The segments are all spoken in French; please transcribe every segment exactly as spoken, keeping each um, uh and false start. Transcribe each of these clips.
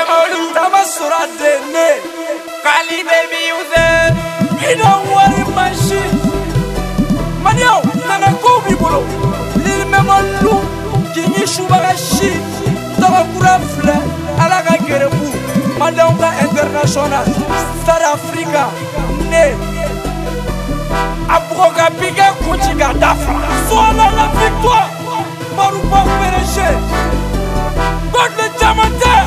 Limamolu Tamasura Dene Kali baby you there You don't worry machine Manio Nana Kobi Bolo Limamolu Kinyi Shubagashi Tabakura Fle Alaga Gerebu Mandonga International South Africa Ne Abroga Biga Kuchiga Dafra Sois la victoire Marouba Péréché God le diamantaire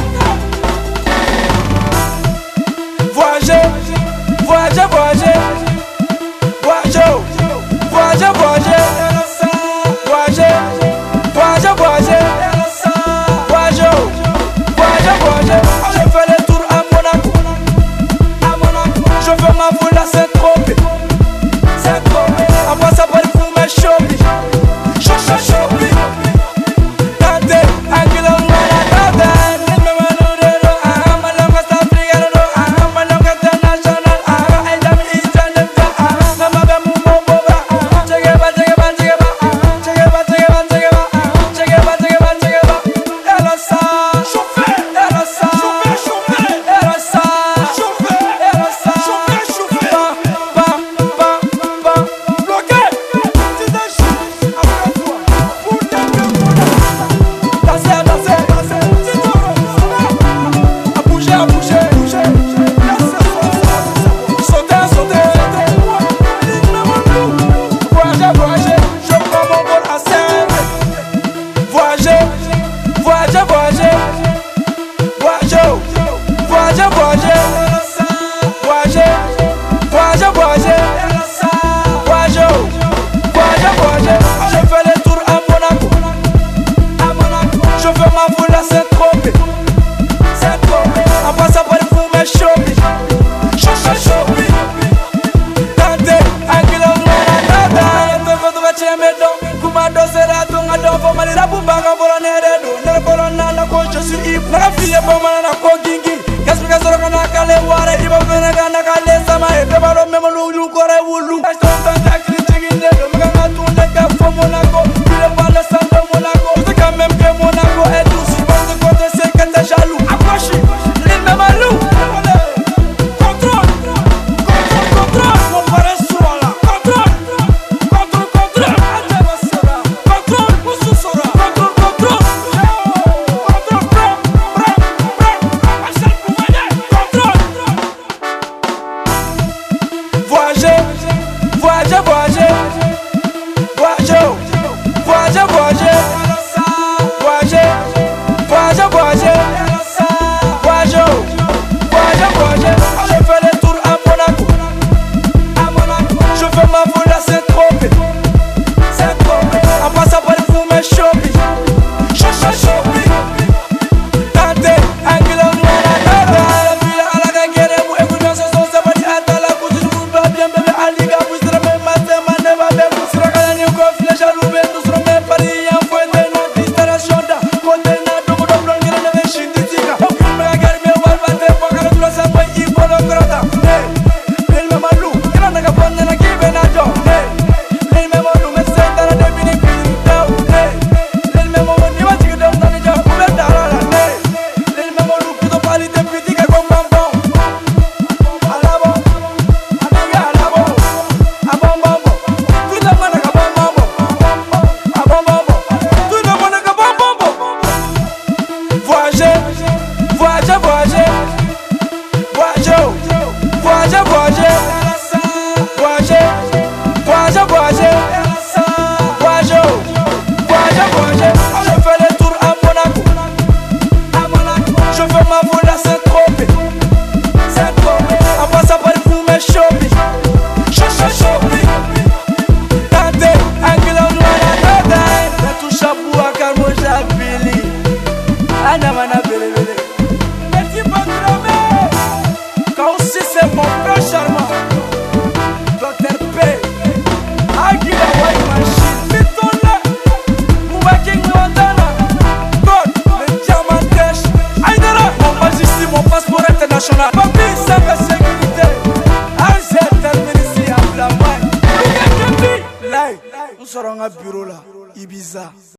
Voyager, voyager, voyager Voyager, voyager, voyager Voyager, voyager, voyager Voyager, voyager, voyager Je fais le tour à Monaco À Monaco Je fais ma boule à Saint-Tropez Saint-Tropez Après ça parle pour mes showbiz Chacha showbiz Nous serons à bureau là, Ibiza.